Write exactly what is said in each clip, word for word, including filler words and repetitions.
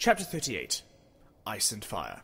Chapter thirty-eight. Ice and Fire.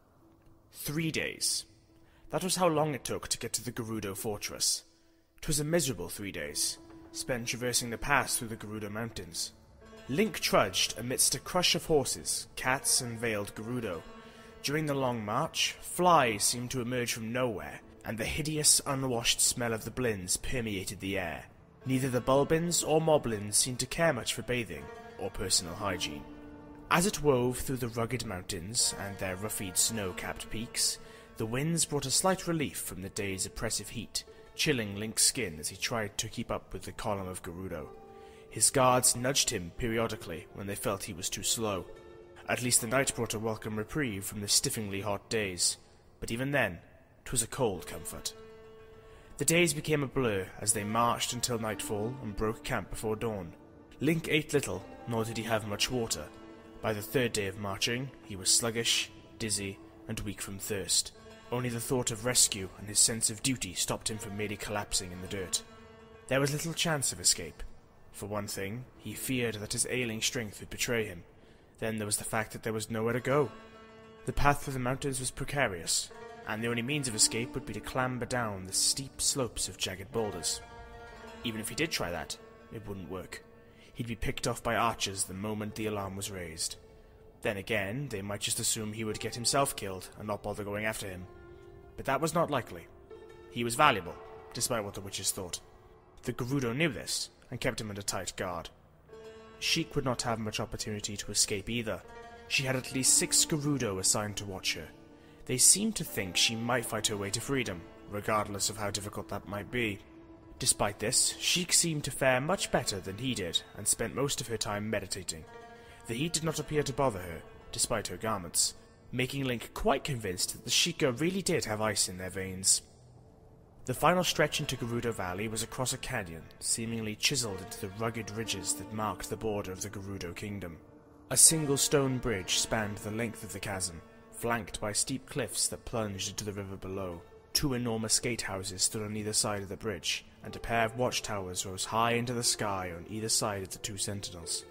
Three days. That was how long it took to get to the Gerudo fortress. 'Twas a miserable three days, spent traversing the pass through the Gerudo mountains. Link trudged amidst a crush of horses, cats, and veiled Gerudo. During the long march, flies seemed to emerge from nowhere, and the hideous, unwashed smell of the blins permeated the air. Neither the Bulbins or Moblins seemed to care much for bathing or personal hygiene. As it wove through the rugged mountains and their roughied snow-capped peaks, the winds brought a slight relief from the day's oppressive heat, chilling Link's skin as he tried to keep up with the column of Gerudo. His guards nudged him periodically when they felt he was too slow. At least the night brought a welcome reprieve from the stiffingly hot days, but even then, 'twas a cold comfort. The days became a blur as they marched until nightfall and broke camp before dawn. Link ate little, nor did he have much water. By the third day of marching, he was sluggish, dizzy, and weak from thirst. Only the thought of rescue and his sense of duty stopped him from merely collapsing in the dirt. There was little chance of escape. For one thing, he feared that his ailing strength would betray him. Then there was the fact that there was nowhere to go. The path through the mountains was precarious, and the only means of escape would be to clamber down the steep slopes of jagged boulders. Even if he did try that, it wouldn't work. He'd be picked off by archers the moment the alarm was raised. Then again, they might just assume he would get himself killed and not bother going after him. But that was not likely. He was valuable, despite what the witches thought. The Gerudo knew this, and kept him under tight guard. Sheik would not have much opportunity to escape either. She had at least six Gerudo assigned to watch her. They seemed to think she might fight her way to freedom, regardless of how difficult that might be. Despite this, Sheik seemed to fare much better than he did, and spent most of her time meditating. The heat did not appear to bother her, despite her garments, making Link quite convinced that the Sheikah really did have ice in their veins. The final stretch into Gerudo Valley was across a canyon, seemingly chiseled into the rugged ridges that marked the border of the Gerudo Kingdom. A single stone bridge spanned the length of the chasm, flanked by steep cliffs that plunged into the river below. Two enormous gatehouses stood on either side of the bridge, and a pair of watchtowers rose high into the sky on either side of the two sentinels.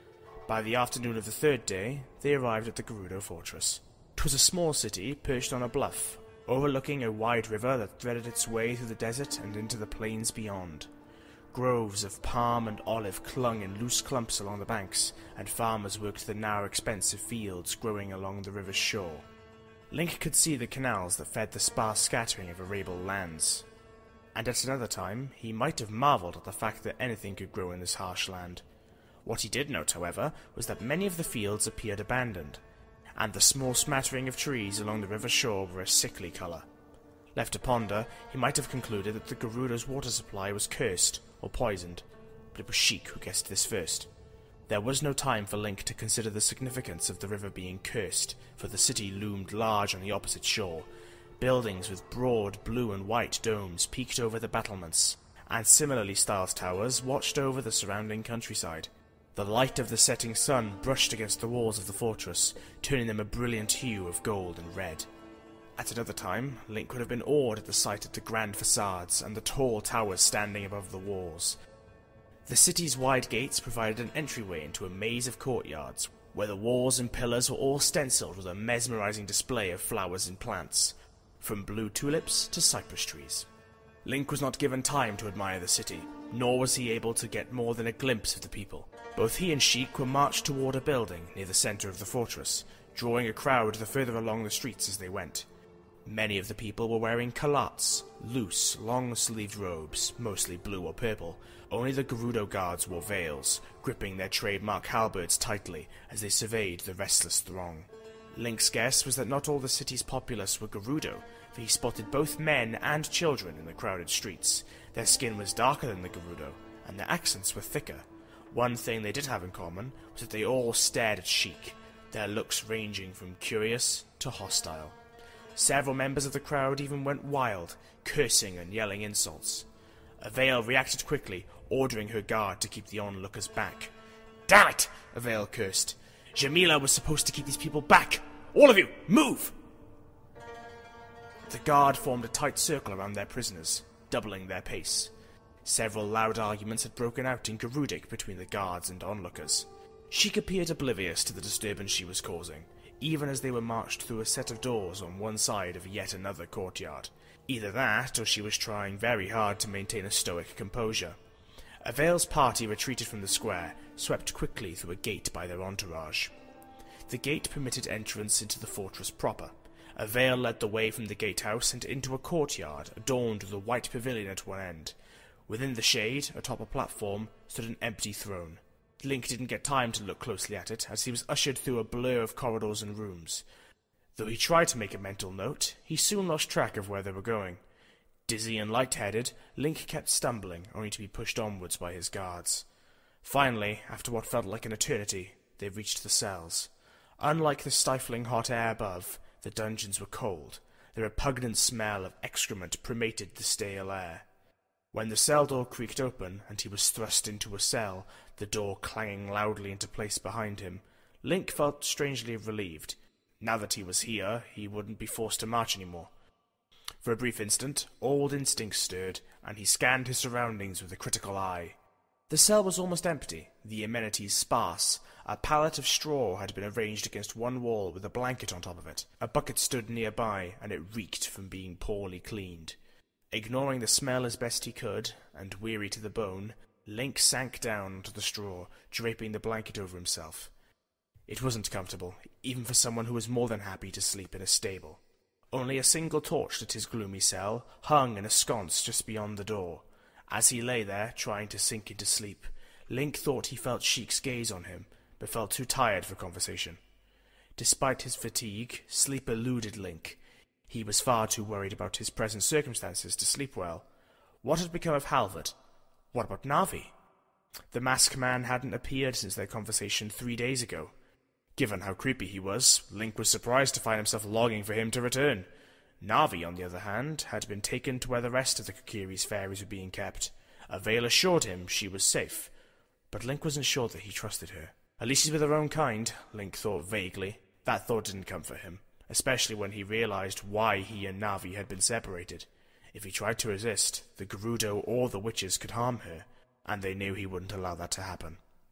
By the afternoon of the third day, they arrived at the Gerudo fortress. 'Twas a small city perched on a bluff, overlooking a wide river that threaded its way through the desert and into the plains beyond. Groves of palm and olive clung in loose clumps along the banks, and farmers worked the narrow expanse of fields growing along the river's shore. Link could see the canals that fed the sparse scattering of arable lands. And at another time, he might have marvelled at the fact that anything could grow in this harsh land. What he did note, however, was that many of the fields appeared abandoned, and the small smattering of trees along the river shore were a sickly colour. Left to ponder, he might have concluded that the Gerudo's water supply was cursed or poisoned, but it was Sheik who guessed this first. There was no time for Link to consider the significance of the river being cursed, for the city loomed large on the opposite shore. Buildings with broad blue and white domes peeked over the battlements, and similarly styled towers watched over the surrounding countryside. The light of the setting sun brushed against the walls of the fortress, turning them a brilliant hue of gold and red. At another time, Link would have been awed at the sight of the grand facades and the tall towers standing above the walls. The city's wide gates provided an entryway into a maze of courtyards, where the walls and pillars were all stenciled with a mesmerizing display of flowers and plants, from blue tulips to cypress trees. Link was not given time to admire the city, nor was he able to get more than a glimpse of the people. Both he and Sheik were marched toward a building near the center of the fortress, drawing a crowd the further along the streets as they went. Many of the people were wearing kalats, loose, long-sleeved robes, mostly blue or purple. Only the Gerudo guards wore veils, gripping their trademark halberds tightly as they surveyed the restless throng. Link's guess was that not all the city's populace were Gerudo, for he spotted both men and children in the crowded streets. Their skin was darker than the Gerudo, and their accents were thicker. One thing they did have in common was that they all stared at Sheik, their looks ranging from curious to hostile. Several members of the crowd even went wild, cursing and yelling insults. Avail reacted quickly, ordering her guard to keep the onlookers back. "Damn it!" Avail cursed. "Jamila was supposed to keep these people back! All of you, move!" The guard formed a tight circle around their prisoners, doubling their pace. Several loud arguments had broken out in Gerudic between the guards and onlookers. Sheik appeared oblivious to the disturbance she was causing, even as they were marched through a set of doors on one side of yet another courtyard. Either that, or she was trying very hard to maintain a stoic composure. Aveil's party retreated from the square, swept quickly through a gate by their entourage. The gate permitted entrance into the fortress proper. Aveil led the way from the gatehouse and into a courtyard adorned with a white pavilion at one end. Within the shade, atop a platform, stood an empty throne. Link didn't get time to look closely at it, as he was ushered through a blur of corridors and rooms. Though he tried to make a mental note, he soon lost track of where they were going. Dizzy and light-headed, Link kept stumbling, only to be pushed onwards by his guards. Finally, after what felt like an eternity, they reached the cells. Unlike the stifling hot air above, the dungeons were cold. The repugnant smell of excrement permeated the stale air. When the cell door creaked open, and he was thrust into a cell, the door clanging loudly into place behind him, Link felt strangely relieved. Now that he was here, he wouldn't be forced to march anymore. For a brief instant, old instincts stirred, and he scanned his surroundings with a critical eye. The cell was almost empty, the amenities sparse. A pallet of straw had been arranged against one wall with a blanket on top of it. A bucket stood nearby, and it reeked from being poorly cleaned. Ignoring the smell as best he could, and weary to the bone, Link sank down onto the straw, draping the blanket over himself. It wasn't comfortable, even for someone who was more than happy to sleep in a stable. Only a single torch lit his gloomy cell, hung in a sconce just beyond the door. As he lay there, trying to sink into sleep, Link thought he felt Sheik's gaze on him, but felt too tired for conversation. Despite his fatigue, sleep eluded Link. He was far too worried about his present circumstances to sleep well. What had become of Halvard? What about Navi? The masked man hadn't appeared since their conversation three days ago. Given how creepy he was, Link was surprised to find himself longing for him to return. Navi, on the other hand, had been taken to where the rest of the Kokiri's fairies were being kept. Aveil assured him she was safe, but Link wasn't sure that he trusted her. At least she's with her own kind, Link thought vaguely. That thought didn't comfort him, especially when he realized why he and Navi had been separated. If he tried to resist, the Gerudo or the witches could harm her, and they knew he wouldn't allow that to happen.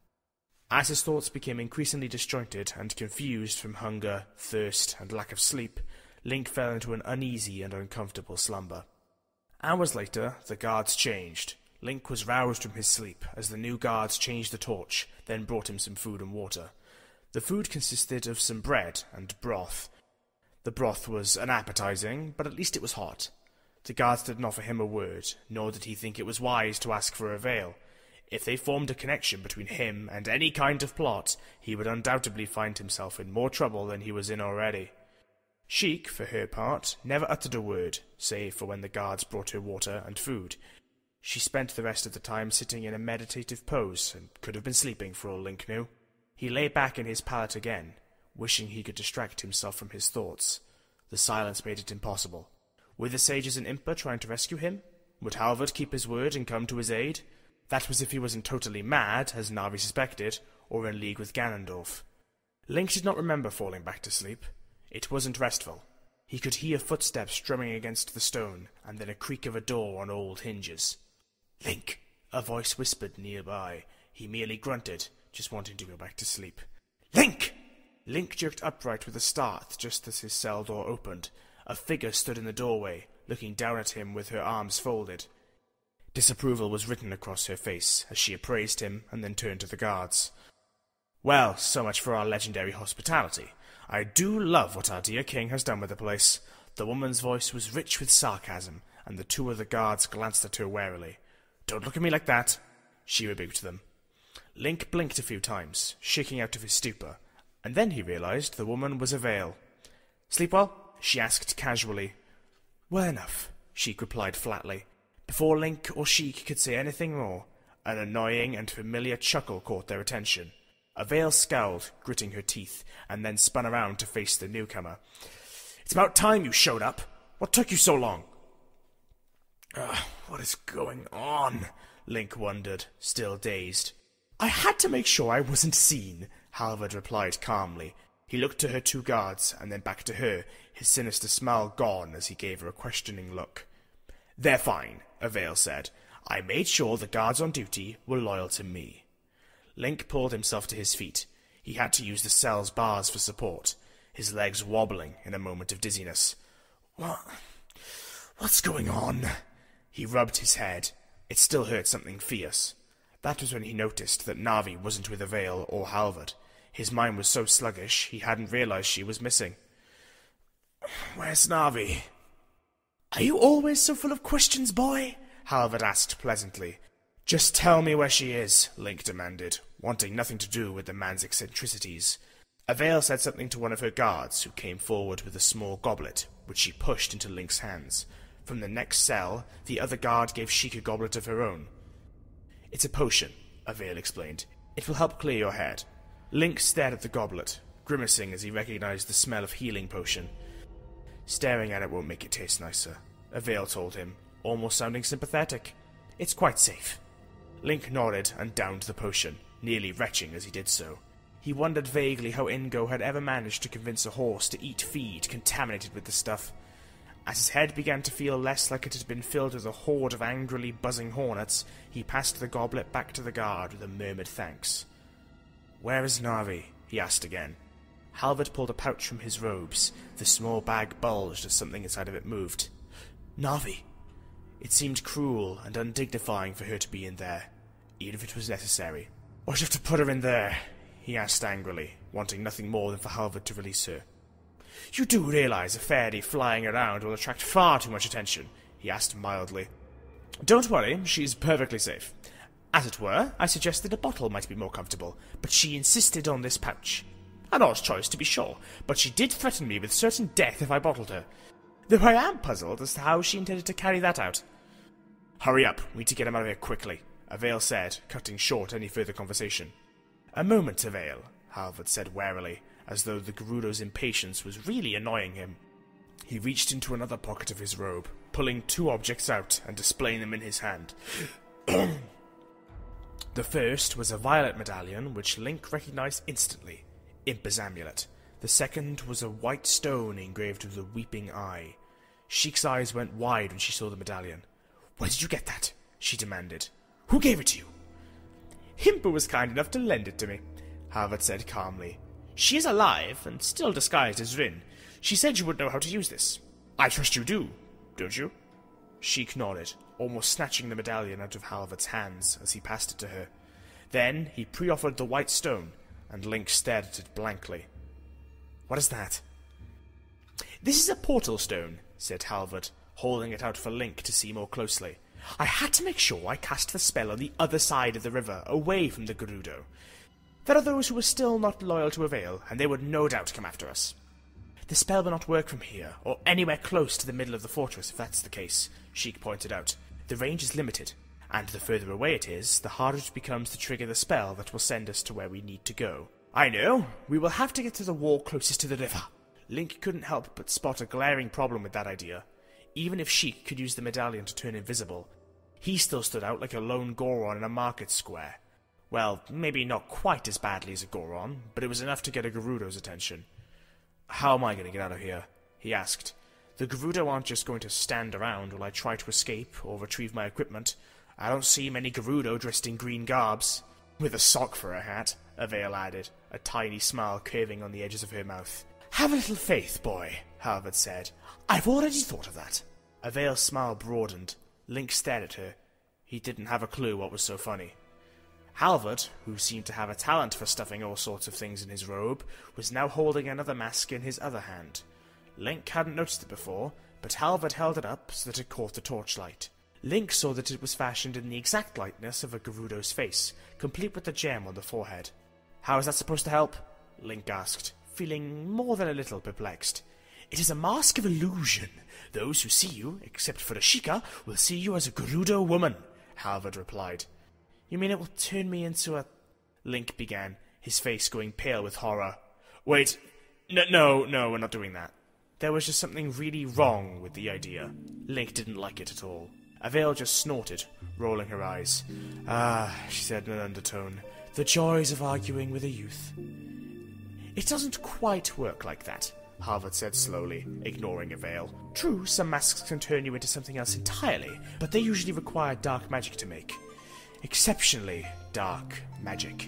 As his thoughts became increasingly disjointed and confused from hunger, thirst, and lack of sleep, Link fell into an uneasy and uncomfortable slumber. Hours later, the guards changed. Link was roused from his sleep as the new guards changed the torch, then brought him some food and water. The food consisted of some bread and broth. The broth was unappetizing, but at least it was hot. The guards didn't offer him a word, nor did he think it was wise to ask for Aveil. If they formed a connection between him and any kind of plot, he would undoubtedly find himself in more trouble than he was in already. Sheik, for her part, never uttered a word, save for when the guards brought her water and food. She spent the rest of the time sitting in a meditative pose, and could have been sleeping for all Link knew. He lay back in his pallet again, wishing he could distract himself from his thoughts. The silence made it impossible. Were the sages and Impa trying to rescue him? Would Halvard keep his word and come to his aid? That was if he wasn't totally mad, as Navi suspected, or in league with Ganondorf. Link did not remember falling back to sleep. It wasn't restful. He could hear footsteps drumming against the stone, and then a creak of a door on old hinges. "Link!" a voice whispered nearby. He merely grunted, just wanting to go back to sleep. "Link!" Link jerked upright with a start just as his cell door opened. A figure stood in the doorway, looking down at him with her arms folded. Disapproval was written across her face as she appraised him and then turned to the guards. "Well, so much for our legendary hospitality. I do love what our dear king has done with the place." The woman's voice was rich with sarcasm, and the two other guards glanced at her warily. "Don't look at me like that," she rebuked them. Link blinked a few times, shaking out of his stupor, and then he realized the woman was Aveil. "Sleep well?" she asked casually. "Well enough," Sheik replied flatly. Before Link or Sheik could say anything more, an annoying and familiar chuckle caught their attention. Aveil scowled, gritting her teeth, and then spun around to face the newcomer. "It's about time you showed up. What took you so long?" Ugh, what is going on? Link wondered, still dazed. "I had to make sure I wasn't seen," Halvard replied calmly. He looked to her two guards, and then back to her, his sinister smile gone as he gave her a questioning look. "They're fine," Aveil said. "I made sure the guards on duty were loyal to me." Link pulled himself to his feet. He had to use the cell's bars for support, his legs wobbling in a moment of dizziness. What? What's going on? He rubbed his head. It still hurt something fierce. That was when he noticed that Na'vi wasn't with Avail or Halvard. His mind was so sluggish, he hadn't realized she was missing. Where's Na'vi? Are you always so full of questions, boy? Halvard asked pleasantly. Just tell me where she is, Link demanded, wanting nothing to do with the man's eccentricities. Avail said something to one of her guards, who came forward with a small goblet, which she pushed into Link's hands. From the next cell, the other guard gave Sheik a goblet of her own. It's a potion, Avail explained. It will help clear your head. Link stared at the goblet, grimacing as he recognized the smell of healing potion. Staring at it won't make it taste nicer, Avail told him, almost sounding sympathetic. It's quite safe. Link nodded and downed the potion, nearly retching as he did so. He wondered vaguely how Ingo had ever managed to convince a horse to eat feed contaminated with the stuff. As his head began to feel less like it had been filled with a horde of angrily buzzing hornets, he passed the goblet back to the guard with a murmured thanks. Where is Na'vi? He asked again. Halvard pulled a pouch from his robes. The small bag bulged as something inside of it moved. Na'vi. It seemed cruel and undignifying for her to be in there, even if it was necessary. Why'd you have to put her in there? He asked angrily, wanting nothing more than for Halvard to release her. You do realize a fairy flying around will attract far too much attention, he asked mildly. Don't worry, she's perfectly safe. As it were, I suggested a bottle might be more comfortable, but she insisted on this pouch. An odd choice, to be sure, but she did threaten me with certain death if I bottled her. Though I am puzzled as to how she intended to carry that out. Hurry up, we need to get him out of here quickly, Avail said, cutting short any further conversation. A moment, Avail, Halvard said warily, as though the Gerudo's impatience was really annoying him. He reached into another pocket of his robe, pulling two objects out and displaying them in his hand. The first was a violet medallion, which Link recognized instantly, Impa's amulet. The second was a white stone engraved with a weeping eye. Sheik's eyes went wide when she saw the medallion. Where did you get that? She demanded. Who gave it to you? Impa was kind enough to lend it to me, Halvard said calmly. She is alive, and still disguised as Rin. She said you would know how to use this. I trust you do, don't you? Sheik nodded, almost snatching the medallion out of Halvard's hands as he passed it to her. Then he pre-offered the white stone, and Link stared at it blankly. What is that? This is a portal stone, said Halvard, holding it out for Link to see more closely. I had to make sure I cast the spell on the other side of the river, away from the Gerudo. There are those who are still not loyal to Avail, and they would no doubt come after us. The spell will not work from here, or anywhere close to the middle of the fortress, if that's the case, Sheik pointed out. The range is limited, and the further away it is, the harder it becomes to trigger the spell that will send us to where we need to go. I know. We will have to get to the wall closest to the river. Link couldn't help but spot a glaring problem with that idea. Even if Sheik could use the medallion to turn invisible, he still stood out like a lone Goron in a market square. Well, maybe not quite as badly as a Goron, but it was enough to get a Gerudo's attention. How am I going to get out of here? He asked. The Gerudo aren't just going to stand around while I try to escape or retrieve my equipment. I don't see many Gerudo dressed in green garbs. With a sock for a hat, Avail added, a tiny smile curving on the edges of her mouth. Have a little faith, boy, Halvard said. I've already thought of that. Avail's smile broadened. Link stared at her. He didn't have a clue what was so funny. Halvard, who seemed to have a talent for stuffing all sorts of things in his robe, was now holding another mask in his other hand. Link hadn't noticed it before, but Halvard held it up so that it caught the torchlight. Link saw that it was fashioned in the exact likeness of a Gerudo's face, complete with the gem on the forehead. How is that supposed to help? Link asked, feeling more than a little perplexed. It is a mask of illusion. Those who see you, except for Ashika, will see you as a Gerudo woman, Halvard replied. You mean it will turn me into a... Link began, his face going pale with horror. Wait, no, no, no, we're not doing that. There was just something really wrong with the idea. Link didn't like it at all. Avail just snorted, rolling her eyes. Ah, she said in an undertone, the joys of arguing with a youth. It doesn't quite work like that, Halvard said slowly, ignoring Avail. True, some masks can turn you into something else entirely, but they usually require dark magic to make. Exceptionally dark magic.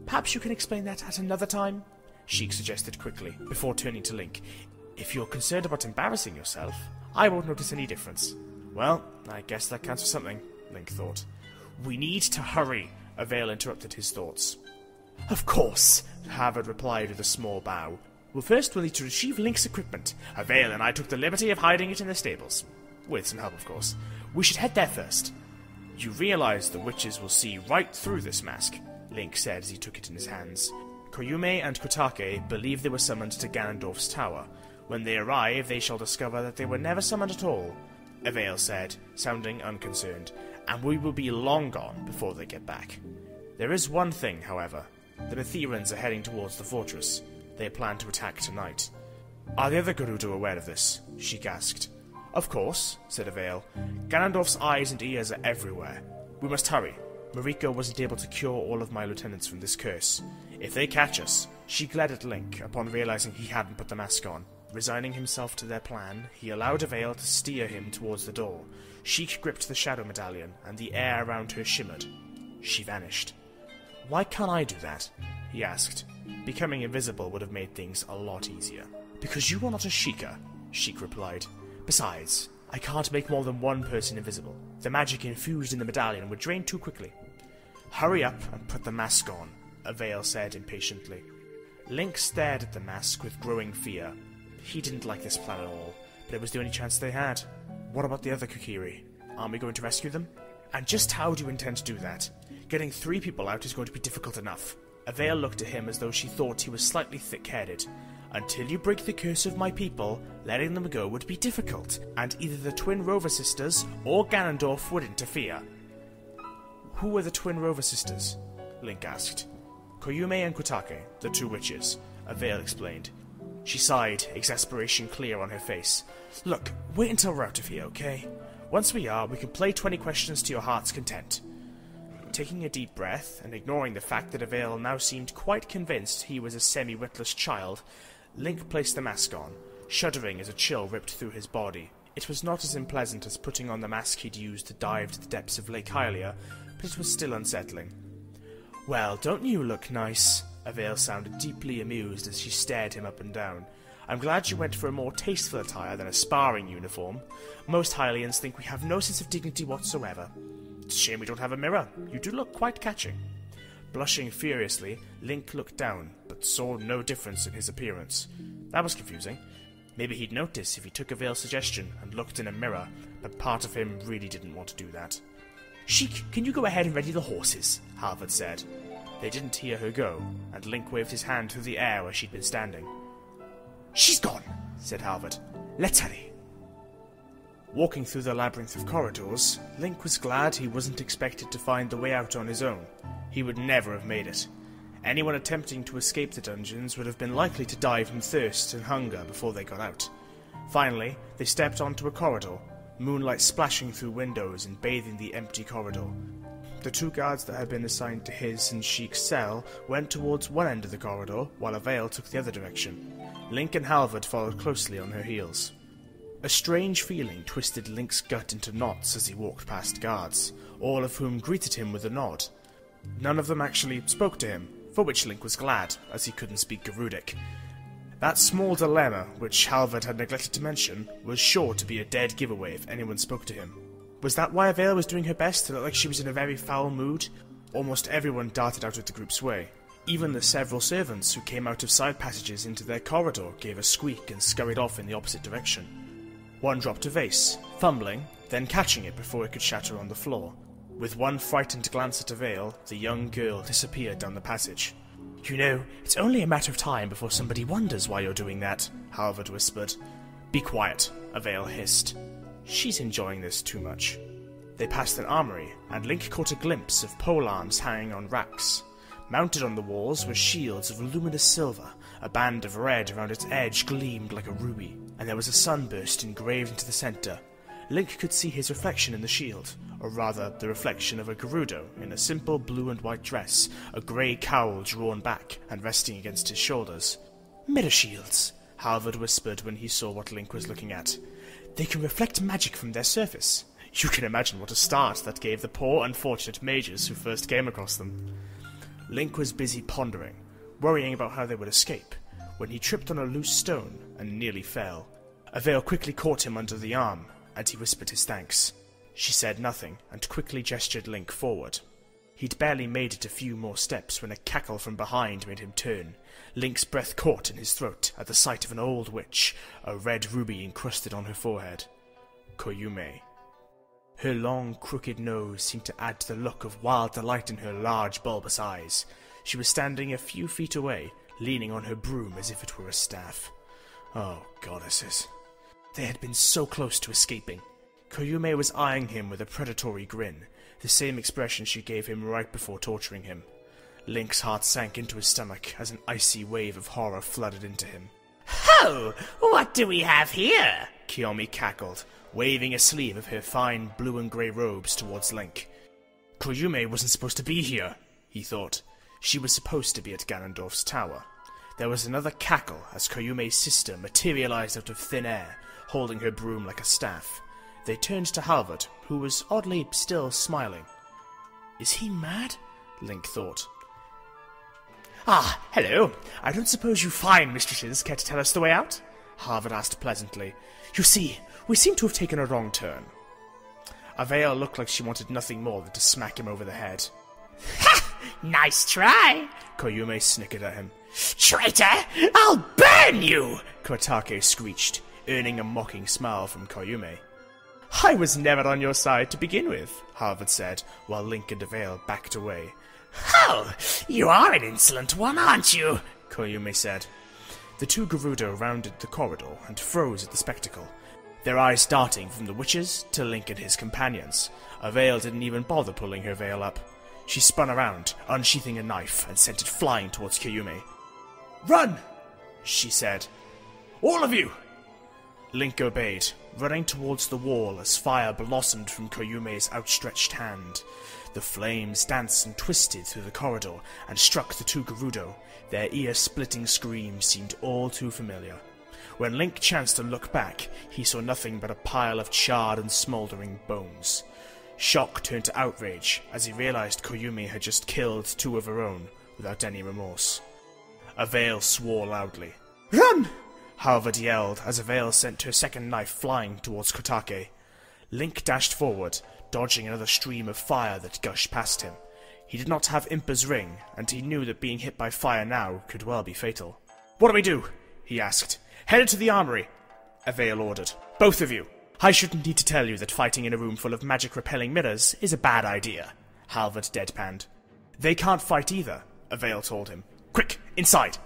Perhaps you can explain that at another time? Sheik suggested quickly, before turning to Link. If you're concerned about embarrassing yourself, I won't notice any difference. Well, I guess that counts for something, Link thought. We need to hurry, Avail interrupted his thoughts. Of course, Harvard replied with a small bow. Well, first we'll need to retrieve Link's equipment. Avail and I took the liberty of hiding it in the stables. With some help, of course. We should head there first. You realize the witches will see right through this mask, Link said as he took it in his hands. Koyume and Kotake believe they were summoned to Ganondorf's tower. When they arrive, they shall discover that they were never summoned at all, Avail said, sounding unconcerned, and we will be long gone before they get back. There is one thing, however. The Netherans are heading towards the fortress. They plan to attack tonight. Are the other Gerudo aware of this? Sheik asked. Of course, said Avail. Ganondorf's eyes and ears are everywhere. We must hurry. Mariko wasn't able to cure all of my lieutenants from this curse. If they catch us, she glared at Link upon realizing he hadn't put the mask on. Resigning himself to their plan, he allowed Avail to steer him towards the door. Sheik gripped the shadow medallion, and the air around her shimmered. She vanished. Why can't I do that? He asked. Becoming invisible would have made things a lot easier. Because you are not a Sheikah, Sheik replied. Besides, I can't make more than one person invisible. The magic infused in the medallion would drain too quickly. Hurry up and put the mask on, Avail said impatiently. Link stared at the mask with growing fear. He didn't like this plan at all, but it was the only chance they had. What about the other Kokiri? Aren't we going to rescue them? And just how do you intend to do that? Getting three people out is going to be difficult enough. Avail looked at him as though she thought he was slightly thick-headed. Until you break the curse of my people, letting them go would be difficult, and either the twin Rover sisters or Ganondorf would interfere. Who were the twin Rover sisters? Link asked. Koyume and Kotake, the two witches, Avail explained. She sighed, exasperation clear on her face. Look, wait until we're out of here, okay? Once we are, we can play twenty questions to your heart's content. Taking a deep breath, and ignoring the fact that Avail now seemed quite convinced he was a semi-witless child, Link placed the mask on, shuddering as a chill ripped through his body. It was not as unpleasant as putting on the mask he'd used to dive to the depths of Lake Hylia, but it was still unsettling. Well, don't you look nice? Avail sounded deeply amused as she stared him up and down. I'm glad you went for a more tasteful attire than a sparring uniform. Most Hylians think we have no sense of dignity whatsoever. It's a shame we don't have a mirror. You do look quite catching. Blushing furiously, Link looked down, but saw no difference in his appearance. That was confusing. Maybe he'd notice if he took Avail's suggestion and looked in a mirror, but part of him really didn't want to do that. Sheik, can you go ahead and ready the horses? Harvard said. They didn't hear her go, and Link waved his hand through the air where she'd been standing. She's gone, said Harvard. Let's hurry. Walking through the labyrinth of corridors, Link was glad he wasn't expected to find the way out on his own. He would never have made it. Anyone attempting to escape the dungeons would have been likely to die from thirst and hunger before they got out. Finally, they stepped onto a corridor, moonlight splashing through windows and bathing the empty corridor. The two guards that had been assigned to his and Sheik's cell went towards one end of the corridor, while Avail took the other direction. Link and Halvard followed closely on her heels. A strange feeling twisted Link's gut into knots as he walked past guards, all of whom greeted him with a nod. None of them actually spoke to him, for which Link was glad, as he couldn't speak Gerudic. That small dilemma, which Halvard had neglected to mention, was sure to be a dead giveaway if anyone spoke to him. Was that why Avail was doing her best to look like she was in a very foul mood? Almost everyone darted out of the group's way. Even the several servants who came out of side passages into their corridor gave a squeak and scurried off in the opposite direction. One dropped a vase, fumbling, then catching it before it could shatter on the floor. With one frightened glance at Avail, the young girl disappeared down the passage. You know, it's only a matter of time before somebody wonders why you're doing that, Halvard whispered. Be quiet, Avail hissed. She's enjoying this too much. They passed an armory, and Link caught a glimpse of polearms hanging on racks. Mounted on the walls were shields of luminous silver. A band of red around its edge gleamed like a ruby, and there was a sunburst engraved into the center. Link could see his reflection in the shield, or rather the reflection of a Gerudo in a simple blue and white dress, a grey cowl drawn back and resting against his shoulders. Mirror shields, Halvard whispered when he saw what Link was looking at. They can reflect magic from their surface. You can imagine what a start that gave the poor unfortunate mages who first came across them. Link was busy pondering, worrying about how they would escape, when he tripped on a loose stone and nearly fell. Avail quickly caught him under the arm, and he whispered his thanks. She said nothing, and quickly gestured Link forward. He'd barely made it a few more steps when a cackle from behind made him turn. Link's breath caught in his throat at the sight of an old witch, a red ruby encrusted on her forehead. Koyume. Her long, crooked nose seemed to add to the look of wild delight in her large, bulbous eyes. She was standing a few feet away, leaning on her broom as if it were a staff. Oh, goddesses. They had been so close to escaping. Koyume was eyeing him with a predatory grin, the same expression she gave him right before torturing him. Link's heart sank into his stomach as an icy wave of horror flooded into him. Ho! What do we have here? Kiyomi cackled, waving a sleeve of her fine blue and grey robes towards Link. Koyume wasn't supposed to be here, he thought. She was supposed to be at Ganondorf's tower. There was another cackle as Koyume's sister materialized out of thin air, holding her broom like a staff. They turned to Halvard, who was oddly still smiling. Is he mad? Link thought. Ah, hello. I don't suppose you fine mistresses care to tell us the way out? Halvard asked pleasantly. You see, we seem to have taken a wrong turn. Avail looked like she wanted nothing more than to smack him over the head. Ha! Nice try! Koyume snickered at him. Traitor! I'll burn you! Kotake screeched, earning a mocking smile from Koyume. I was never on your side to begin with, Halvard said, while Link and Avail backed away. Oh, you are an insolent one, aren't you? Koyume said. The two Gerudo rounded the corridor and froze at the spectacle, their eyes darting from the witches to Link and his companions. Avail didn't even bother pulling her veil up. She spun around, unsheathing a knife, and sent it flying towards Koyume. Run! She said. All of you! Link obeyed, running towards the wall as fire blossomed from Koyume's outstretched hand. The flames danced and twisted through the corridor and struck the two Gerudo. Their ear-splitting screams seemed all too familiar. When Link chanced to look back, he saw nothing but a pile of charred and smouldering bones. Shock turned to outrage as he realized Koyume had just killed two of her own without any remorse. Avail swore loudly. Run! Halvard yelled as Avail sent her second knife flying towards Kotake. Link dashed forward, dodging another stream of fire that gushed past him. He did not have Impa's ring, and he knew that being hit by fire now could well be fatal. What do we do? He asked. Head to the armory, Avail ordered. Both of you. I shouldn't need to tell you that fighting in a room full of magic-repelling mirrors is a bad idea, Halvard deadpanned. They can't fight either, Avail told him. Quick, inside!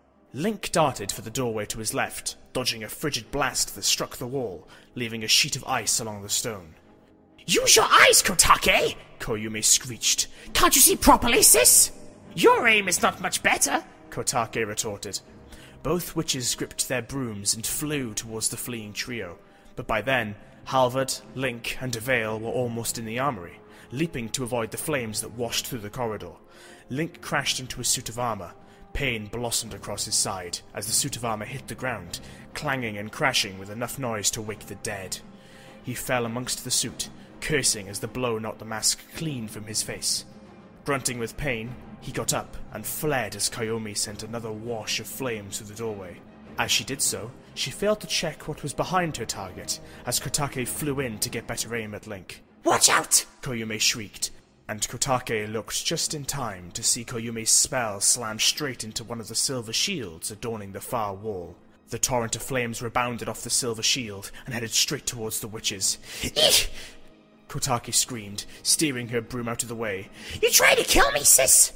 Link darted for the doorway to his left, dodging a frigid blast that struck the wall, leaving a sheet of ice along the stone. Use your eyes, Kotake! Koyume screeched. Can't you see properly, sis? Your aim is not much better, Kotake retorted. Both witches gripped their brooms and flew towards the fleeing trio, but by then, Halvard, Link, and Avail were almost in the armory, leaping to avoid the flames that washed through the corridor. Link crashed into a suit of armor. Pain blossomed across his side as the suit of armor hit the ground, clanging and crashing with enough noise to wake the dead. He fell amongst the suit, cursing as the blow knocked the mask clean from his face. Grunting with pain, he got up and fled as Koyume sent another wash of flames through the doorway. As she did so, she failed to check what was behind her target, as Kotake flew in to get better aim at Link. Watch out! Koyume shrieked, and Kotake looked just in time to see Koyume's spell slam straight into one of the silver shields adorning the far wall. The torrent of flames rebounded off the silver shield and headed straight towards the witches. Eek! Kotake screamed, steering her broom out of the way. You trying to kill me, sis?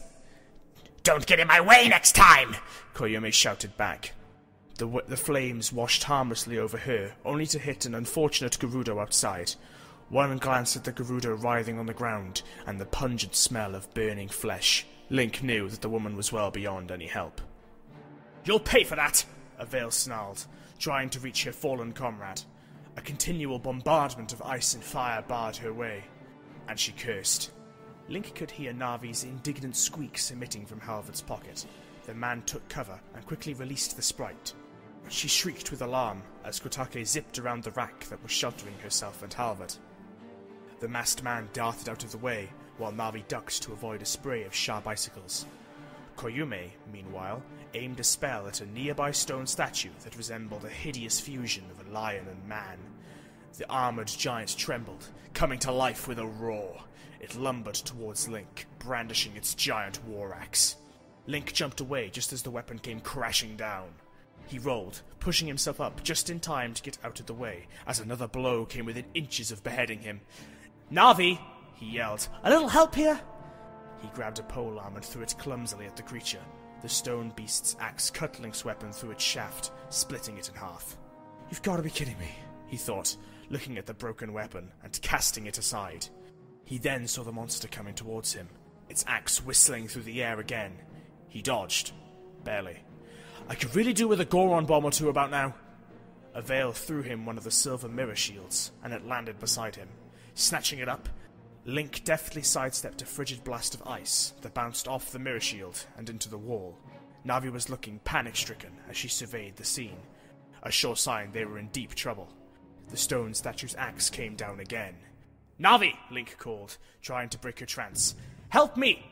Don't get in my way next time! Koyume shouted back. The, w the flames washed harmlessly over her, only to hit an unfortunate Gerudo outside. One glance at the Gerudo writhing on the ground, and the pungent smell of burning flesh. Link knew that the woman was well beyond any help. You'll pay for that! Avail snarled, trying to reach her fallen comrade. A continual bombardment of ice and fire barred her way, and she cursed. Link could hear Navi's indignant squeaks emitting from Halvard's pocket. The man took cover and quickly released the sprite. She shrieked with alarm as Kotake zipped around the rack that was sheltering herself and Halvard. The masked man darted out of the way, while Navi ducked to avoid a spray of sharp icicles. Koyume, meanwhile, aimed a spell at a nearby stone statue that resembled a hideous fusion of a lion and man. The armored giant trembled, coming to life with a roar. It lumbered towards Link, brandishing its giant war axe. Link jumped away just as the weapon came crashing down. He rolled, pushing himself up just in time to get out of the way, as another blow came within inches of beheading him. "Navi!" he yelled. "A little help here?" He grabbed a polearm and threw it clumsily at the creature, the stone beast's axe cut Link's weapon through its shaft, splitting it in half. "You've got to be kidding me," he thought, looking at the broken weapon and casting it aside. He then saw the monster coming towards him, its axe whistling through the air again. He dodged. Barely. "I could really do with a Goron bomb or two about now." A veil threw him one of the silver mirror shields, and it landed beside him. Snatching it up, Link deftly sidestepped a frigid blast of ice that bounced off the mirror shield and into the wall. Navi was looking panic-stricken as she surveyed the scene, a sure sign they were in deep trouble. The stone statue's axe came down again. "Navi!" Link called, trying to break her trance. "Help me!"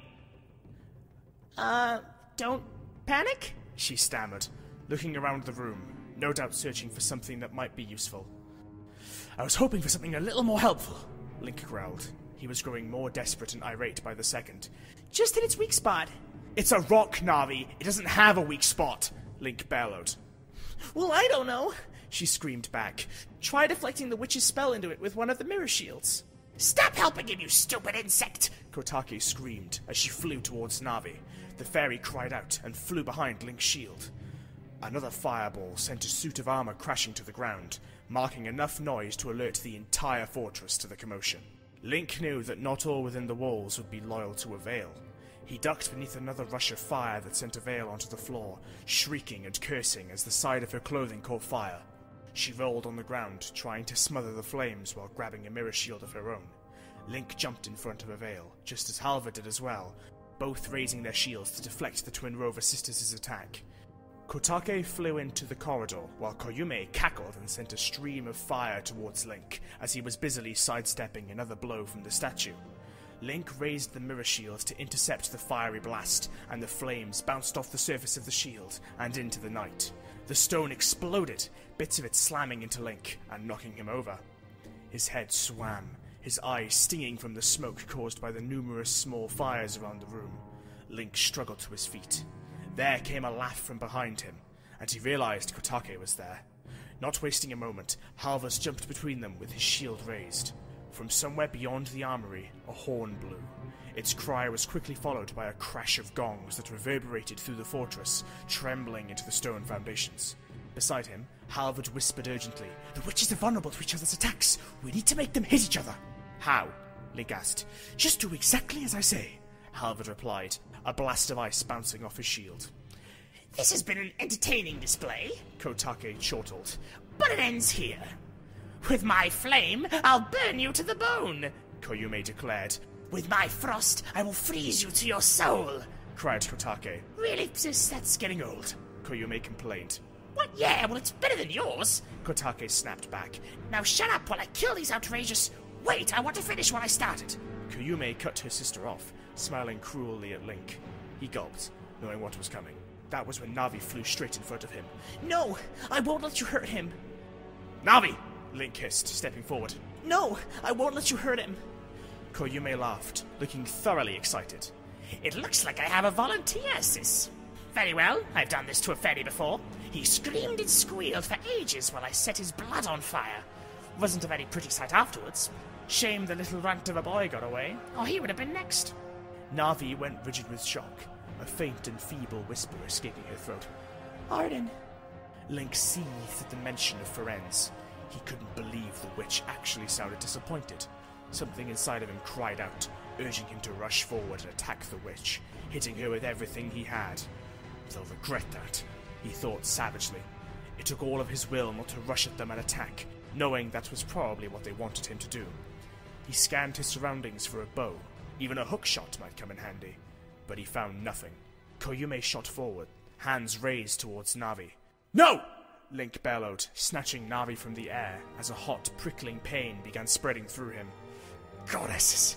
Uh, don't panic?" she stammered, looking around the room, no doubt searching for something that might be useful. "I was hoping for something a little more helpful," Link growled. He was growing more desperate and irate by the second. "Just hit its weak spot." "It's a rock, Navi. It doesn't have a weak spot," Link bellowed. "Well, I don't know," she screamed back. "Try deflecting the witch's spell into it with one of the mirror shields." Stop helping him, you stupid insect! Kotake screamed as she flew towards Navi. The fairy cried out and flew behind Link's shield. Another fireball sent a suit of armor crashing to the ground, marking enough noise to alert the entire fortress to the commotion. Link knew that not all within the walls would be loyal to a veil. He ducked beneath another rush of fire that sent a veil onto the floor, shrieking and cursing as the side of her clothing caught fire. She rolled on the ground, trying to smother the flames while grabbing a mirror shield of her own. Link jumped in front of a veil, just as Halvard did as well, both raising their shields to deflect the Twin Rover Sisters' attack. Kotake flew into the corridor, while Koyume cackled and sent a stream of fire towards Link, as he was busily sidestepping another blow from the statue. Link raised the mirror shield to intercept the fiery blast, and the flames bounced off the surface of the shield and into the night. The stone exploded, bits of it slamming into Link and knocking him over. His head swam, his eyes stinging from the smoke caused by the numerous small fires around the room. Link struggled to his feet. There came a laugh from behind him, and he realized Kotake was there. Not wasting a moment, Halvard jumped between them with his shield raised. From somewhere beyond the armory, a horn blew. Its cry was quickly followed by a crash of gongs that reverberated through the fortress, trembling into the stone foundations. Beside him, Halvard whispered urgently, "The witches are vulnerable to each other's attacks. We need to make them hit each other." "How?" Link asked. "Just do exactly as I say," Halvard replied, a blast of ice bouncing off his shield. "This has been an entertaining display," Kotake chortled, "but it ends here. With my flame, I'll burn you to the bone," Koyume declared. "With my frost, I will freeze you to your soul," cried Kotake. "Really, sis, that's getting old," Koyume complained. "What? Yeah, well, it's better than yours," Kotake snapped back. "Now shut up while I kill these outrageous... Wait, I want to finish what I started." Koyume cut her sister off, smiling cruelly at Link. He gulped, knowing what was coming. That was when Navi flew straight in front of him. "No, I won't let you hurt him." "Navi!" Link hissed, stepping forward. "No, I won't let you hurt him." Koyume laughed, looking thoroughly excited. "It looks like I have a volunteer, sis. Very well, I've done this to a fairy before. He screamed and squealed for ages while I set his blood on fire. Wasn't a very pretty sight afterwards. Shame the little runt of a boy got away, or he would have been next." Navi went rigid with shock, a faint and feeble whisper escaping her throat. "Arden." Link seethed at the mention of Firenze. He couldn't believe the witch actually sounded disappointed. Something inside of him cried out, urging him to rush forward and attack the witch, hitting her with everything he had. "They'll regret that," he thought savagely. It took all of his will not to rush at them and attack, knowing that was probably what they wanted him to do. He scanned his surroundings for a bow. Even a hookshot might come in handy. But he found nothing. Koyume shot forward, hands raised towards Navi. "No!" Link bellowed, snatching Navi from the air as a hot, prickling pain began spreading through him. "Goddesses!"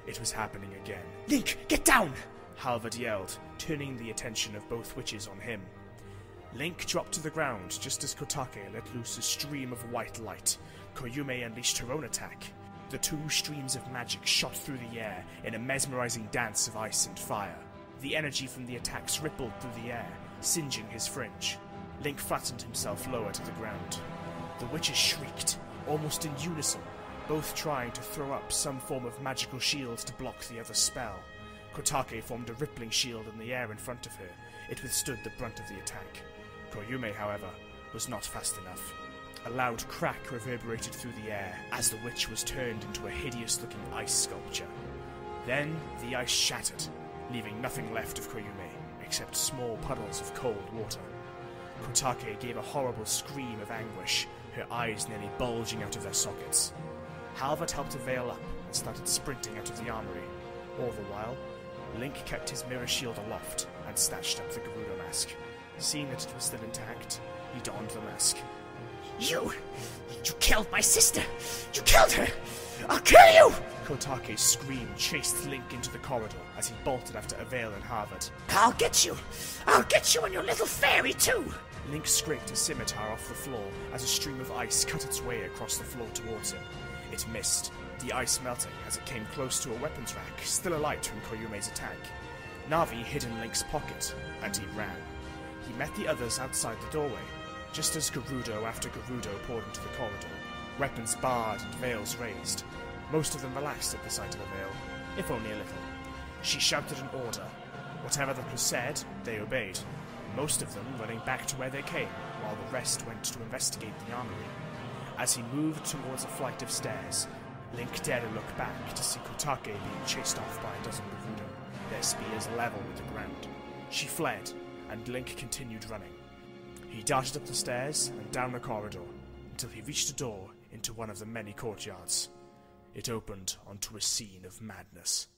It was happening again. Link, get down! Halvard yelled, turning the attention of both witches on him. Link dropped to the ground just as Kotake let loose a stream of white light. Koyume unleashed her own attack. The two streams of magic shot through the air in a mesmerizing dance of ice and fire. The energy from the attacks rippled through the air, singeing his fringe. Link flattened himself lower to the ground. The witches shrieked, almost in unison, both trying to throw up some form of magical shield to block the other's spell. Kotake formed a rippling shield in the air in front of her. It withstood the brunt of the attack. Koyume, however, was not fast enough. A loud crack reverberated through the air as the witch was turned into a hideous-looking ice sculpture. Then the ice shattered, leaving nothing left of Koyume except small puddles of cold water. Kotake gave a horrible scream of anguish, her eyes nearly bulging out of their sockets. Halvard helped a veil up and started sprinting out of the armory. All the while, Link kept his mirror shield aloft and snatched up the Gerudo mask. Seeing that it was still intact, he donned the mask. You! You killed my sister! You killed her! I'll kill you! Kotake's scream chased Link into the corridor as he bolted after Avail and Halvard. I'll get you! I'll get you and your little fairy too! Link scraped a scimitar off the floor as a stream of ice cut its way across the floor towards him. It missed, the ice melting as it came close to a weapons rack, still alight from Koyume's attack. Navi hid in Link's pocket, and he ran. He met the others outside the doorway, just as Gerudo after Gerudo poured into the corridor, weapons barred and veils raised. Most of them relaxed at the sight of a veil, if only a little. She shouted an order. Whatever that was said, they obeyed, most of them running back to where they came, while the rest went to investigate the armory. As he moved towards a flight of stairs, Link dared to look back to see Kotake being chased off by a dozen Gerudo, their spears level with the ground. She fled, and Link continued running. He darted up the stairs and down the corridor until he reached a door into one of the many courtyards. It opened onto a scene of madness.